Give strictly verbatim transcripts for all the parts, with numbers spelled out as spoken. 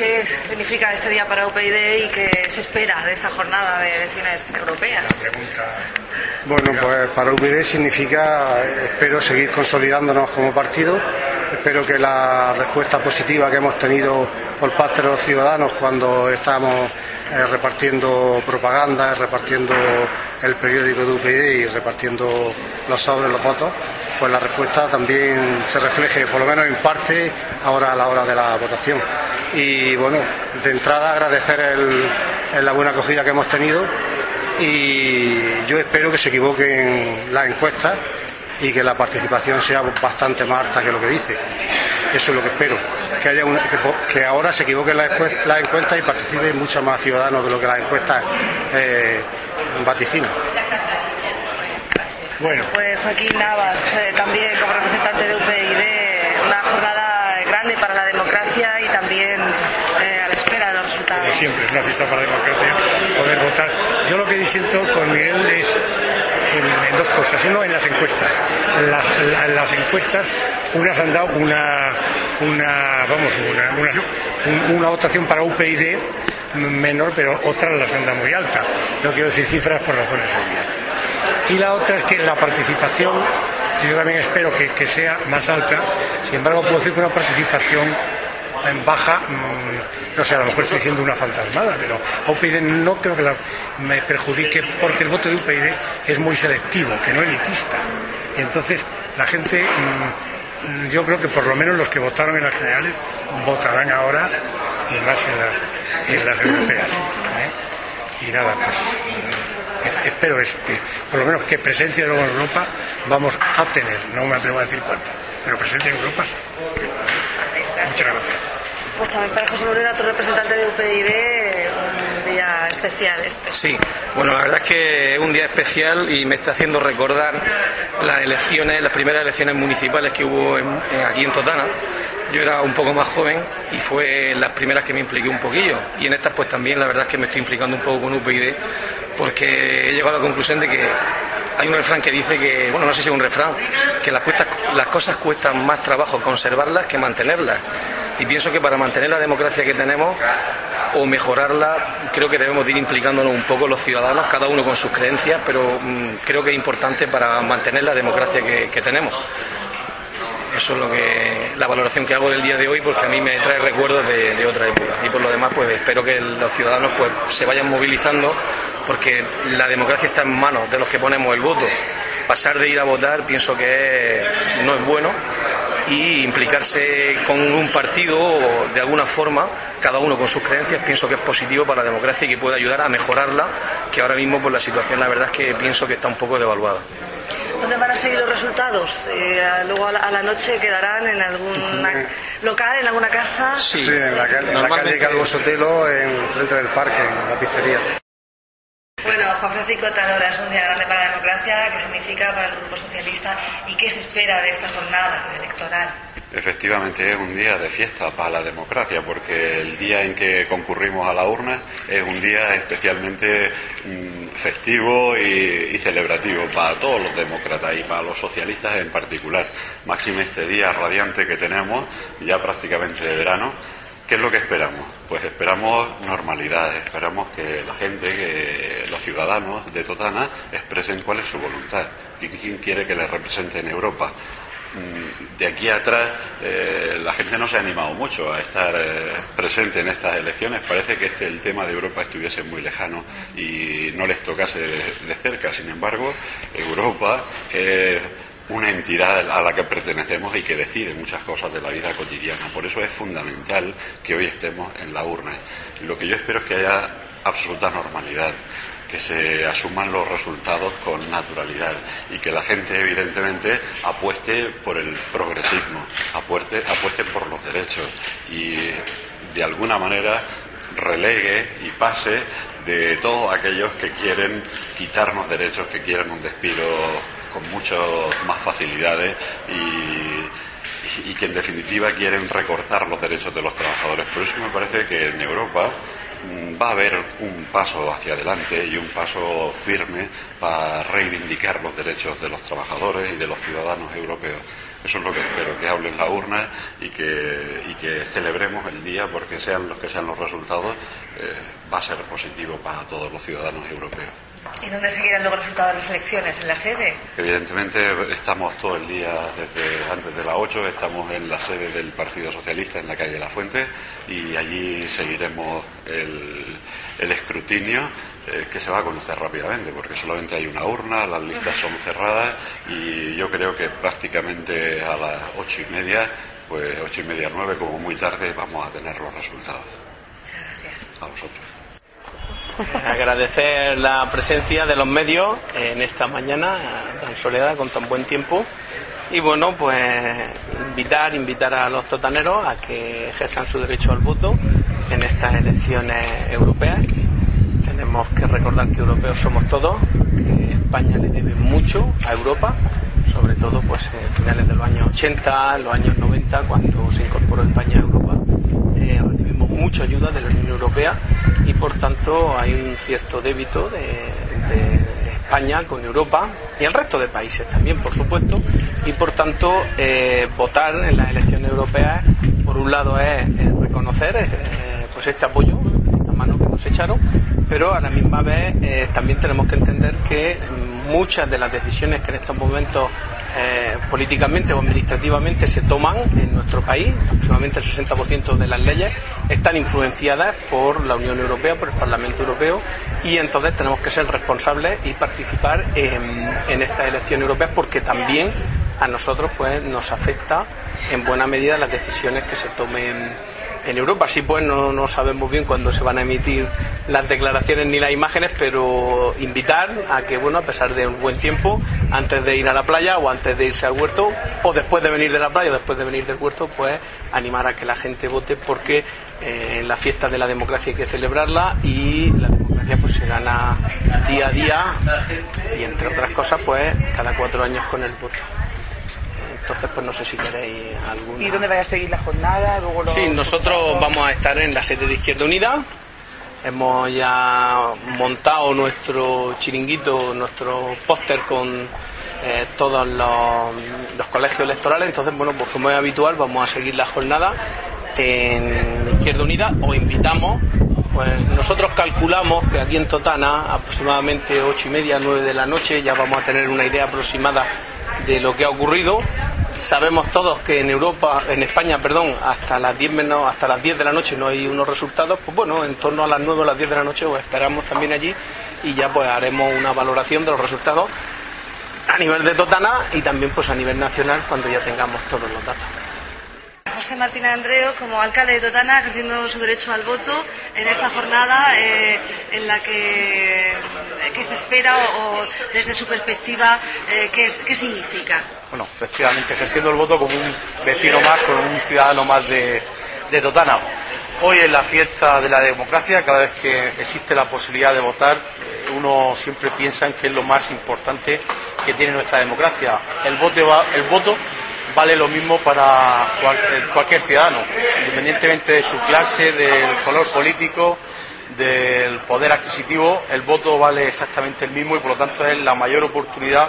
¿Qué significa este día para U P YD y qué se espera de esta jornada de elecciones europeas? Bueno, pues para U P YD significa, espero, seguir consolidándonos como partido. Espero que la respuesta positiva que hemos tenido por parte de los ciudadanos cuando estamos eh, repartiendo propaganda, repartiendo el periódico de U P YD y repartiendo los sobres, los votos, pues la respuesta también se refleje, por lo menos en parte, ahora a la hora de la votación. Y bueno, de entrada agradecer el, el la buena acogida que hemos tenido, y yo espero que se equivoquen las encuestas y que la participación sea bastante más alta que lo que dice. Eso es lo que espero, que haya un, que, que ahora se equivoquen las la encuestas y participen muchos más ciudadanos de lo que las encuestas eh, vaticinan. Bueno, pues Joaquín Navas, eh, también como representante de U P YD, una jornada grande para la democracia y también eh, a la espera de los resultados. Como siempre, es una fiesta para la democracia poder votar. Yo lo que disiento con Miguel es en, en dos cosas. Uno, en las encuestas. Las, la, las encuestas, unas han dado una, una vamos, una, una, una votación para U P YD menor, pero otras las han dado muy alta. No quiero decir cifras por razones obvias. Y la otra es que la participación, yo también espero que, que sea más alta. Sin embargo, puedo decir que una participación en baja, mmm, no sé, a lo mejor estoy diciendo una fantasmada, pero a U P YD no creo que la, me perjudique, porque el voto de U P YD es muy selectivo, que no elitista. Y entonces la gente, mmm, yo creo que por lo menos los que votaron en las generales votarán ahora y más en las, en las europeas, ¿eh? Y nada, pues espero eso, que por lo menos que presencia luego en Europa vamos a tener, no me atrevo a decir cuánto, pero presencia en Europa sí. Muchas gracias. Pues también para José Moreno, otro representante de U P YD, un día especial este. Sí, bueno, la verdad es que es un día especial y me está haciendo recordar las elecciones, las primeras elecciones municipales que hubo en, en, aquí en Totana. Yo era un poco más joven y fue las primeras que me impliqué un poquillo, y en estas pues también la verdad es que me estoy implicando un poco con U P YD, porque he llegado a la conclusión de que hay un refrán que dice que, bueno, no sé si es un refrán, que las, cuestas, las cosas cuestan más trabajo conservarlas que mantenerlas. Y pienso que para mantener la democracia que tenemos o mejorarla, creo que debemos de ir implicándonos un poco los ciudadanos, cada uno con sus creencias, pero mmm, creo que es importante para mantener la democracia que, que tenemos. Eso es lo que, la valoración que hago del día de hoy, porque a mí me trae recuerdos de, de otra época. Y por lo demás, pues espero que los ciudadanos pues se vayan movilizando, porque la democracia está en manos de los que ponemos el voto. Pasar de ir a votar pienso que no es bueno, y implicarse con un partido de alguna forma, cada uno con sus creencias, pienso que es positivo para la democracia y que puede ayudar a mejorarla, que ahora mismo pues la situación la verdad es que pienso que está un poco devaluada. ¿Dónde van a seguir los resultados? Eh, luego a la, a la noche quedarán en algún local, en alguna casa. Sí, sí, en la, en la calle Calvo Sotelo, en frente del parque, en la pizzería. Bueno, Juan Francisco Talora, es un día grande para la democracia. ¿Qué significa para el Grupo Socialista y qué se espera de esta jornada electoral? Efectivamente, es un día de fiesta para la democracia, porque el día en que concurrimos a la urna es un día especialmente mmm, festivo y, y celebrativo para todos los demócratas y para los socialistas en particular. Máxime este día radiante que tenemos, ya prácticamente de verano. ¿Qué es lo que esperamos? Pues esperamos normalidad, esperamos que la gente, que los ciudadanos de Totana expresen cuál es su voluntad y quién quiere que les represente en Europa. De aquí atrás eh, la gente no se ha animado mucho a estar eh, presente en estas elecciones. Parece que este el tema de Europa estuviese muy lejano y no les tocase de, de cerca. Sin embargo, Europa es una entidad a la que pertenecemos y que decide muchas cosas de la vida cotidiana. Por eso es fundamental que hoy estemos en la urna. Lo que yo espero es que haya absoluta normalidad, que se asuman los resultados con naturalidad y que la gente evidentemente apueste por el progresismo, apueste, apueste por los derechos y de alguna manera relegue y pase de todos aquellos que quieren quitarnos derechos, que quieren un despido con muchas más facilidades y, y que en definitiva quieren recortar los derechos de los trabajadores. Por eso me parece que en Europa va a haber un paso hacia adelante y un paso firme para reivindicar los derechos de los trabajadores y de los ciudadanos europeos. Eso es lo que espero, que hablen la urna y que, y que celebremos el día, porque sean los que sean los resultados, eh, va a ser positivo para todos los ciudadanos europeos. ¿Y dónde seguirán luego los resultados de las elecciones? ¿En la sede? Evidentemente estamos todo el día, desde antes de las ocho, estamos en la sede del Partido Socialista en la calle La Fuente, y allí seguiremos el, el escrutinio, eh, que se va a conocer rápidamente, porque solamente hay una urna, las listas son cerradas, y yo creo que prácticamente a las ocho y media, pues ocho y media, nueve, como muy tarde, vamos a tener los resultados. Muchas gracias. A vosotros. Agradecer la presencia de los medios en esta mañana tan soleada, con tan buen tiempo, y bueno, pues invitar invitar a los totaneros a que ejerzan su derecho al voto en estas elecciones europeas. Tenemos que recordar que europeos somos todos, que España le debe mucho a Europa, sobre todo pues en finales de los años ochenta, los años noventa, cuando se incorporó España a Europa. Eh, recibimos mucha ayuda de la Unión Europea, y por tanto hay un cierto débito de, de España con Europa y el resto de países también, por supuesto, y por tanto eh, votar en las elecciones europeas, por un lado es, es reconocer eh, pues este apoyo, esta mano que nos echaron, pero a la misma vez eh, también tenemos que entender que muchas de las decisiones que en estos momentos eh, políticamente o administrativamente se toman en nuestro país, aproximadamente el sesenta por ciento de las leyes, están influenciadas por la Unión Europea, por el Parlamento Europeo, y entonces tenemos que ser responsables y participar en, en estas elecciones europeas, porque también a nosotros pues nos afecta en buena medida las decisiones que se tomen en Europa. Sí, pues no, no sabemos bien cuándo se van a emitir las declaraciones ni las imágenes, pero invitar a que, bueno, a pesar de un buen tiempo, antes de ir a la playa o antes de irse al huerto, o después de venir de la playa o después de venir del huerto, pues animar a que la gente vote, porque eh, en la fiesta de la democracia hay que celebrarla, y la democracia pues se gana día a día, y entre otras cosas pues cada cuatro años con el voto. Entonces, pues no sé si queréis alguna... ¿Y dónde vais a seguir la jornada? Luego lo... Sí, nosotros vamos a estar en la sede de Izquierda Unida. Hemos ya montado nuestro chiringuito, nuestro póster con eh, todos los, los colegios electorales. Entonces, bueno, pues como es habitual, vamos a seguir la jornada en Izquierda Unida. Os invitamos. Pues nosotros calculamos que aquí en Totana, aproximadamente ocho y media, nueve de la noche, ya vamos a tener una idea aproximada de lo que ha ocurrido. Sabemos todos que en Europa, en España, perdón, hasta las diez menos, hasta las diez de la noche no hay unos resultados. Pues bueno, en torno a las nueve o las diez de la noche os esperamos también allí, y ya pues haremos una valoración de los resultados a nivel de Totana y también pues a nivel nacional, cuando ya tengamos todos los datos. José Martín Andreo, como alcalde de Totana, ejerciendo su derecho al voto en esta jornada eh, en la que, que se espera, o, o desde su perspectiva, eh, ¿qué, es, ¿qué significa? Bueno, efectivamente, ejerciendo el voto como un vecino más, como un ciudadano más de, de Totana. Hoy es la fiesta de la democracia. Cada vez que existe la posibilidad de votar, uno siempre piensa en que es lo más importante que tiene nuestra democracia. El voto va, el voto vale lo mismo para cualquier ciudadano, independientemente de su clase, del color político, del poder adquisitivo. El voto vale exactamente el mismo, y por lo tanto es la mayor oportunidad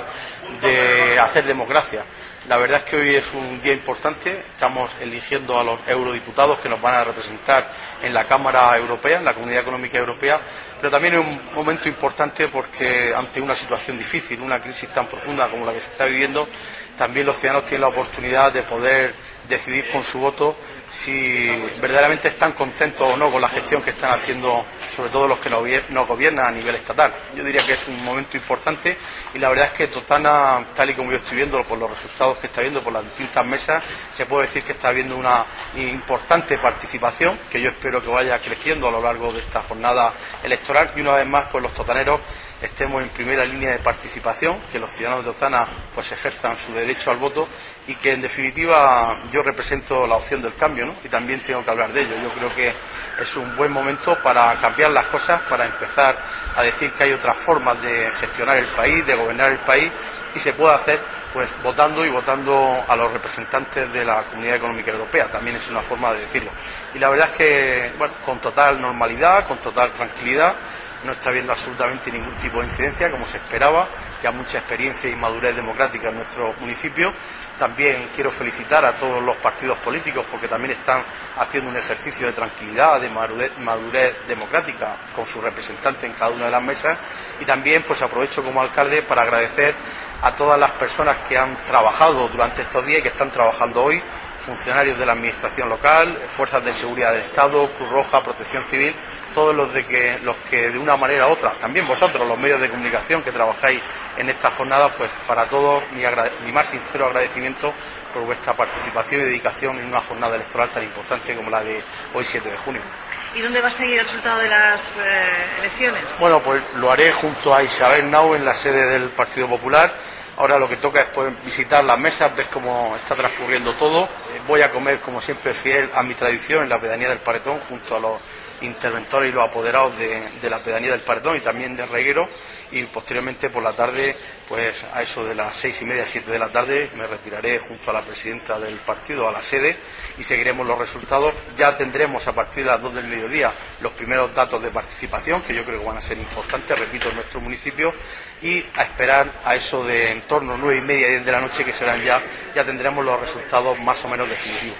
de hacer democracia. La verdad es que hoy es un día importante. Estamos eligiendo a los eurodiputados que nos van a representar en la Cámara Europea, en la Comunidad Económica Europea, pero también es un momento importante porque ante una situación difícil, una crisis tan profunda como la que se está viviendo, también los ciudadanos tienen la oportunidad de poder decidir con su voto si verdaderamente están contentos o no con la gestión que están haciendo, sobre todo los que nos gobiernan a nivel estatal. Yo diría que es un momento importante, y la verdad es que Totana, tal y como yo estoy viendo por los resultados que está viendo por las distintas mesas, se puede decir que está habiendo una importante participación, que yo espero que vaya creciendo a lo largo de esta jornada electoral, y una vez más pues los totaneros estemos en primera línea de participación, que los ciudadanos de Totana pues ejerzan su derecho al voto, y que en definitiva yo represento la opción del cambio, ¿no? Y también tengo que hablar de ello. Yo creo que es un buen momento para cambiar las cosas, para empezar a decir que hay otras formas de gestionar el país, de gobernar el país, y se puede hacer pues votando y votando a los representantes de la Comunidad Económica Europea. También es una forma de decirlo. Y la verdad es que, bueno, con total normalidad, con total tranquilidad, no está habiendo absolutamente ningún tipo de incidencia, como se esperaba, ya mucha experiencia y madurez democrática en nuestro municipio, También quiero felicitar a todos los partidos políticos porque también están haciendo un ejercicio de tranquilidad, de madurez, madurez democrática con su representante en cada una de las mesas. Y también pues aprovecho como alcalde para agradecer a todas las personas que han trabajado durante estos días y que están trabajando hoy, funcionarios de la administración local, fuerzas de seguridad del Estado, Cruz Roja, Protección Civil, todos los de que los que de una manera u otra, también vosotros, los medios de comunicación que trabajáis en esta jornada, pues para todos mi, mi más sincero agradecimiento por vuestra participación y dedicación en una jornada electoral tan importante como la de hoy siete de junio. ¿Y dónde va a seguir el resultado de las eh, elecciones? Bueno, pues lo haré junto a Isabel Nau en la sede del Partido Popular. Ahora lo que toca es pues, visitar las mesas, ver cómo está transcurriendo todo. Voy a comer, como siempre, fiel a mi tradición en la pedanía del Paretón, junto a los interventores y los apoderados de, de la pedanía del Paretón y también de Reguero. Y posteriormente, por la tarde, pues a eso de las seis y media, siete de la tarde, me retiraré junto a la presidenta del partido a la sede y seguiremos los resultados. Ya tendremos a partir de las dos del mediodía los primeros datos de participación, que yo creo que van a ser importantes, repito, en nuestro municipio, y a esperar a eso de en torno a nueve y media, diez de la noche, que serán ya, ya tendremos los resultados más o menos definitivos.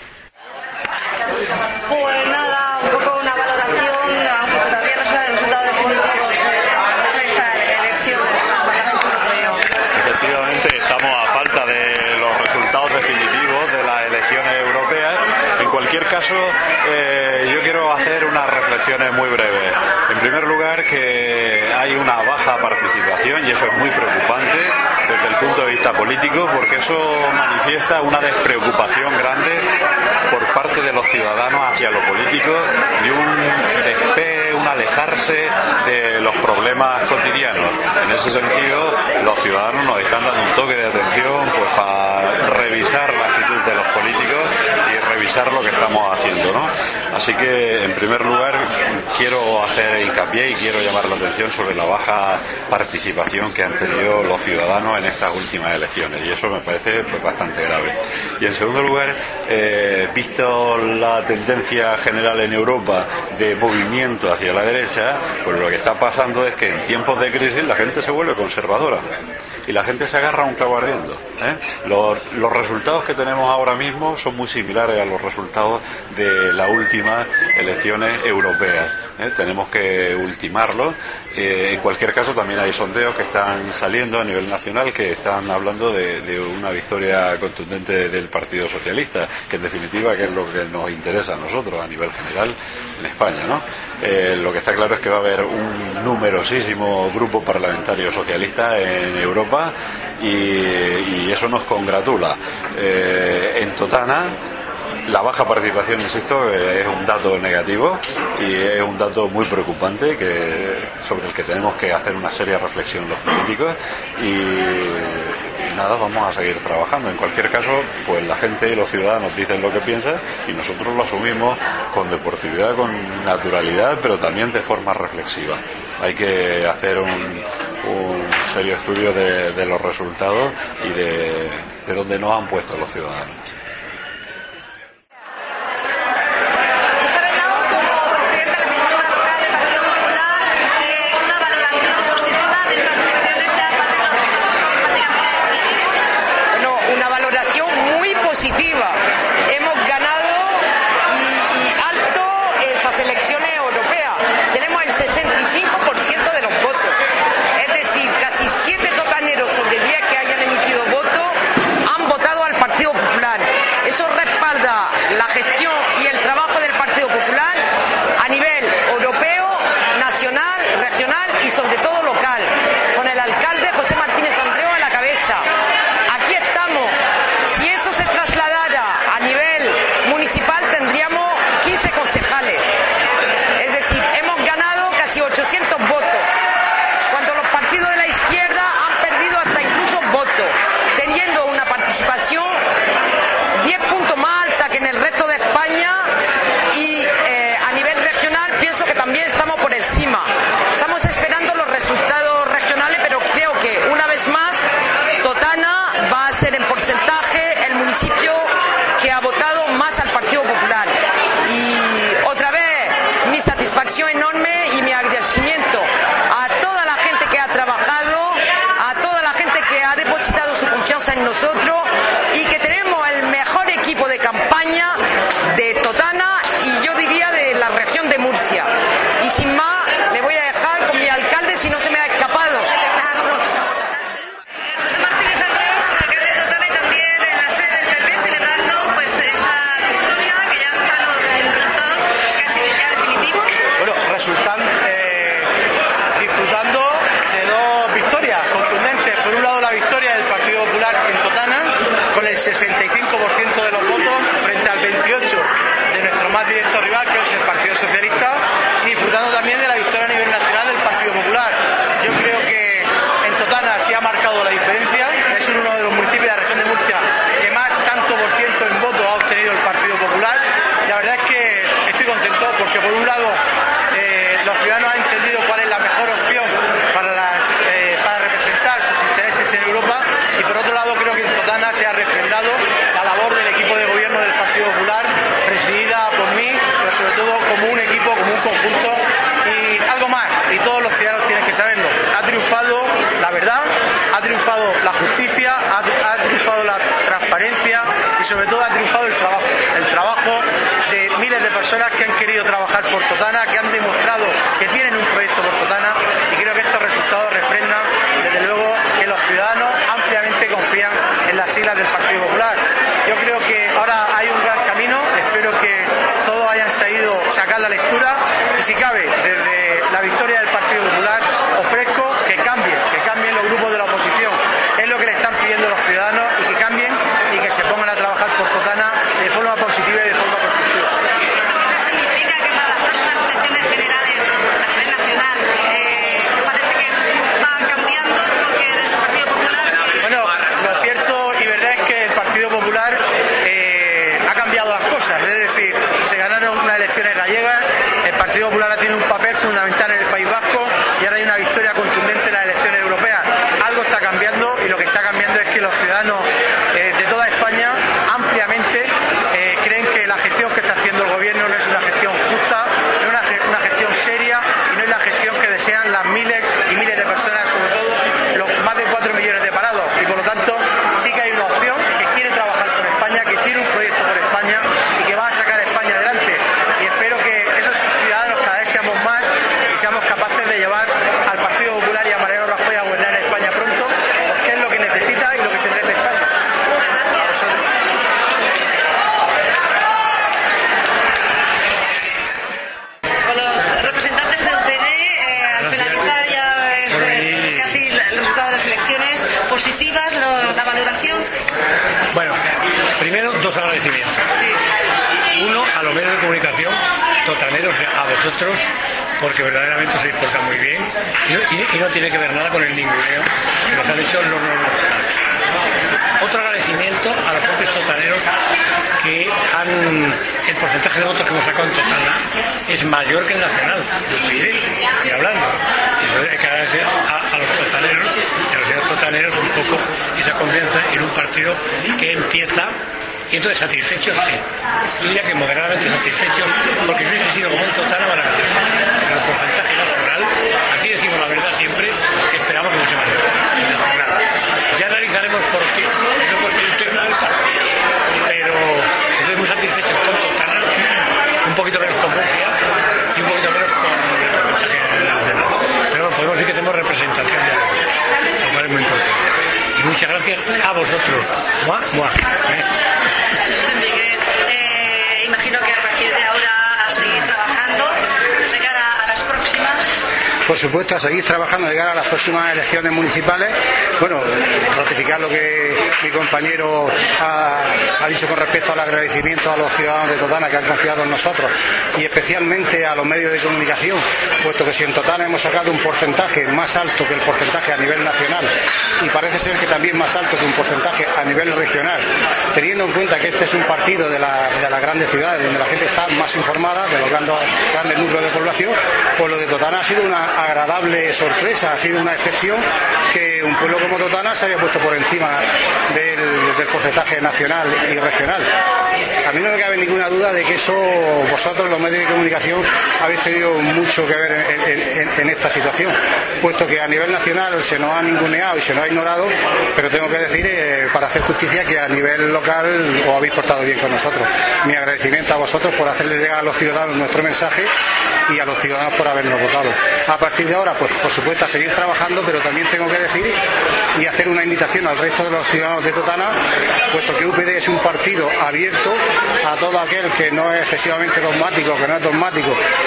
Pues nada, un poco una valoración, aunque todavía no son el resultado definitivo de esta elección del Parlamento Europeo. Efectivamente, estamos a falta de los resultados definitivos de las elecciones europeas. En cualquier caso, eh, yo quiero hacer unas reflexiones muy breves. En primer lugar, que hay una baja participación y eso es muy preocupante desde el punto de vista político, porque eso manifiesta una despreocupación grande por parte de los ciudadanos hacia lo político y un despegue, un alejarse de los problemas cotidianos. En ese sentido, los ciudadanos nos están dando un toque de atención pues para revisar la actitud de los políticos y revisar lo que estamos haciendo, ¿no? Así que, en primer lugar, quiero hacer hincapié y quiero llamar la atención sobre la baja participación que han tenido los ciudadanos en estas últimas elecciones, y eso me parece pues, bastante grave. Y en segundo lugar, eh, visto la tendencia general en Europa de movimiento hacia la derecha, pues lo que está pasando es que en tiempos de crisis la gente se vuelve conservadora y la gente se agarra a un clavo ardiendo, ¿eh? Los, los resultados que tenemos ahora mismo son muy similares a los resultados de las últimas elecciones europeas, ¿eh? Tenemos que ultimarlos. Eh, en cualquier caso, también hay sondeos que están saliendo a nivel nacional que están hablando de, de una victoria contundente del Partido Socialista, que en definitiva que es lo que nos interesa a nosotros a nivel general en España, ¿no? Eh, lo que está claro es que va a haber un numerosísimo grupo parlamentario socialista en Europa y, y eso nos congratula. Eh, en Totana, la baja participación, insisto, es un dato negativo y es un dato muy preocupante que, sobre el que tenemos que hacer una seria reflexión los políticos y, y nada, vamos a seguir trabajando. En cualquier caso, pues la gente y los ciudadanos dicen lo que piensan y nosotros lo asumimos con deportividad, con naturalidad, pero también de forma reflexiva. Hay que hacer un, un serio estudio de, de los resultados y de, de dónde nos han puesto los ciudadanos. Hemos ganado y, y alto esas elecciones europeas. Tenemos el sesenta y cinco por ciento de los votos. Es decir, casi siete totaneros sobre diez que hayan emitido voto han votado al Partido Popular. Eso respalda la gestión y el trabajo del Partido Popular a nivel europeo, nacional, regional y sobre todo local, con el alcalde José Martínez Andreu a la cabeza. Aquí estamos. Si eso se trasladara a nivel municipal, tendríamos quince concejales. Es decir, hemos ganado casi ochocientos votos, cuando los partidos de la izquierda han perdido hasta incluso votos, teniendo una participación diez puntos más alta que en el resto de España y eh, a nivel regional pienso que también estamos por encima. Estamos esperando los resultados regionales, pero creo que una vez más Totana va a ser en porcentaje el municipio que ha votado más al Partido Popular. Y otra vez mi satisfacción enorme y mi agradecimiento a toda la gente que ha trabajado, a toda la gente que ha depositado su confianza en nosotros y que tenemos resultan eh, disfrutando de dos victorias contundentes. Por un lado, la victoria del Partido Popular en Totana, con el sesenta y cinco por ciento de los votos frente al veintiocho por ciento de nuestro más directo rival, que es el Partido Socialista, y disfrutando también de la victoria a nivel nacional del Partido Popular. Yo creo que en Totana se ha marcado la diferencia. Es uno de los municipios de la región de Murcia que más tanto por ciento en votos ha obtenido el Partido Popular. La verdad es que estoy contento porque, por un lado, eh, los ciudadanos han entendido cuál es la mejor opción para, las, eh, para representar sus intereses en Europa, y por otro lado creo que en Totana se ha refrendado la labor del equipo de gobierno del Partido Popular, presidida por mí, pero sobre todo como un equipo, como un conjunto. Y algo más, y todos los ciudadanos tienen que saberlo: ha triunfado la verdad, ha triunfado la justicia, ha, ha triunfado la transparencia, y sobre todo ha triunfado el trabajo, el trabajo de miles de personas que han querido trabajar por Totana, que han demostrado que tienen un proyecto por Totana, y creo que estos resultados refrendan, desde luego, que los ciudadanos ampliamente confían en las siglas del Partido Popular. Yo creo que ahora hay un gran camino, espero que todos hayan sabido sacar la lectura, y si cabe, desde la victoria del Partido Popular ofrezco que cambien, que cambien los grupos de la oposición. Es lo que le están pidiendo los ciudadanos, y que cambien y que se pongan a trabajar por Totana de forma positiva y de forma constructiva. ¿Esto significa que para las próximas elecciones generales a nivel nacional eh, parece que va cambiando lo que es el Partido Popular? Bueno, lo cierto y verdad es que el Partido Popular eh, ha cambiado las cosas. Es decir, se ganaron unas elecciones gallegas, el Partido Popular ha tenido un papel fundamental en el País Vasco, y ahora hay una victoria contundente en las elecciones europeas. Algo está cambiando, y lo que está cambiando es que los ciudadanos eh, de toda España ampliamente eh, creen que la gestión que está haciendo el gobierno no es una gestión justa, no es una, una gestión seria, y no es la gestión que desean las miles y miles de personas, sobre todo los más de cuatro millones de parados. Y por lo tanto sí que hay una opción que quiere trabajar por España, que quiere un proyecto por España, y que va a sacar a España adelante. Y espero que esos ciudadanos cada vez seamos más y seamos capaces de llevar al Partido Popular y a Mariano Rajoy a gobernar en España pronto, porque es lo que necesita y lo que se merece España. Con los representantes de U P D, eh, al finalizar ya este, casi el resultado de las elecciones, positivas, lo, la valoración. Bueno, primero dos agradecimientos. Sí. Uno, a los medios de comunicación, totaneros, a vosotros, porque verdaderamente se portan muy bien, y no, y, y no tiene que ver nada con el ninguneo que nos han hecho los no nacionales. Otro agradecimiento a los propios totaneros, que han, el porcentaje de votos que hemos sacado en Totana es mayor que el nacional. Yo diré, estoy hablando. Y eso hay que agradecer a, a los totaneros y a los señores totaneros un poco esa confianza en un partido que empieza. Y entonces, satisfechos, sí. Yo diría que moderadamente satisfechos, porque si hubiese sido como en Totana, maravilloso. Pero el porcentaje nacional, aquí decimos la verdad siempre, que esperamos que mucho mayor. El nacional. Ya analizaremos por qué. Eso porque el interno del partido. Pero estoy muy satisfecho con Totana, un poquito menos con Murcia y un poquito menos con el porcentaje nacional. Pero bueno, podemos decir que tenemos representación de algo, lo cual es muy importante. Y muchas gracias a vosotros. ¡Mua, mua! ¿Eh? José Miguel, eh, imagino que a partir de ahora a seguir trabajando de cara a las próximas. Por supuesto, a seguir trabajando de cara a las próximas elecciones municipales. Bueno, ratificar lo que mi compañero ha, ha dicho con respecto al agradecimiento a los ciudadanos de Totana que han confiado en nosotros, y especialmente a los medios de comunicación, puesto que si en Totana hemos sacado un porcentaje más alto que el porcentaje a nivel nacional, y parece ser que también más alto que un porcentaje a nivel regional, teniendo en cuenta que este es un partido de, la, de las grandes ciudades donde la gente está más informada, de los grandes, grandes núcleos de población, pues lo de Totana ha sido una agradable sorpresa, ha sido una excepción que un pueblo como Totana se haya puesto por encima del, del porcentaje nacional y regional. A mí no me cabe ninguna duda de que eso vosotros, los medios de comunicación, habéis tenido mucho que ver en, en, en esta situación, puesto que a nivel nacional se nos ha ninguneado y se nos ha ignorado, pero tengo que decir, eh, para hacer justicia, que a nivel local os habéis portado bien con nosotros. Mi agradecimiento a vosotros por hacerles llegar a los ciudadanos nuestro mensaje, y a los ciudadanos por habernos votado. A partir de ahora, pues por supuesto, a seguir trabajando, pero también tengo que decir y hacer una invitación al resto de los ciudadanos de Totana, puesto que U P D es un partido abierto a todo aquel que no es excesivamente dogmático, que no es dogmático, que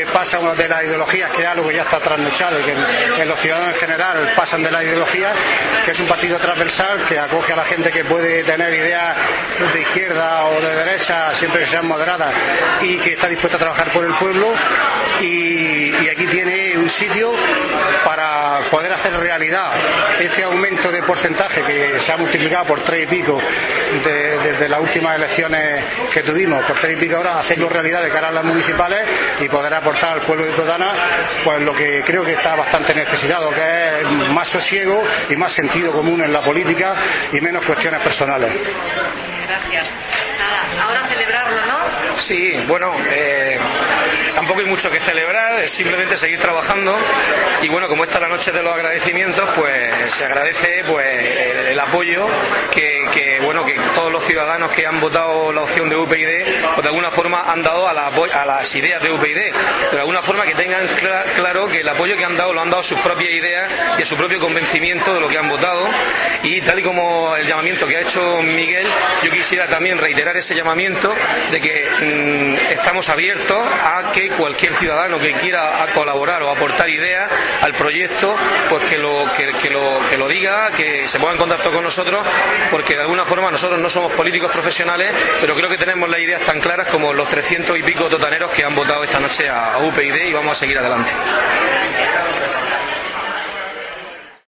pasa de las ideologías, que es algo que ya está trasnochado y que, que los ciudadanos en general pasan de las ideologías, que es un partido transversal que acoge a la gente que puede tener ideas de izquierda o de derecha, siempre que sean moderadas, y que está dispuesta a trabajar por el pueblo, y, y aquí tiene un sitio para poder hacer realidad este aumento de porcentaje que se ha multiplicado por tres y pico de, desde las últimas elecciones que tuvimos, por tres y pico horas, hacerlo realidad de cara a las municipales y poder aportar al pueblo de Totana pues lo que creo que está bastante necesitado, que es más sosiego y más sentido común en la política y menos cuestiones personales. Gracias. Nada, ahora celebrarlo, ¿no? Sí, bueno, eh, tampoco hay mucho que celebrar, es simplemente seguir trabajando y bueno, como esta es la noche de los agradecimientos, pues se agradece pues el, el apoyo que, que bueno que todos los ciudadanos que han votado la opción de U P y D pues de alguna forma han dado a, la, a las ideas de U P y D, pero de alguna forma que tengan cl- claro que el apoyo que han dado lo han dado a sus propias ideas y a su propio convencimiento de lo que han votado, y tal y como el llamamiento que ha hecho Miguel, yo quisiera también reiterar ese llamamiento de que mmm, estamos abiertos a que cualquier ciudadano que quiera colaborar o aportar ideas al proyecto, pues que lo, que, que lo, que lo diga, que se ponga en contacto con nosotros, porque de alguna forma nosotros no somos políticos profesionales, pero creo que tenemos las ideas tan claras como los trescientos y pico totaneros que han votado esta noche a U P y D, y vamos a seguir adelante.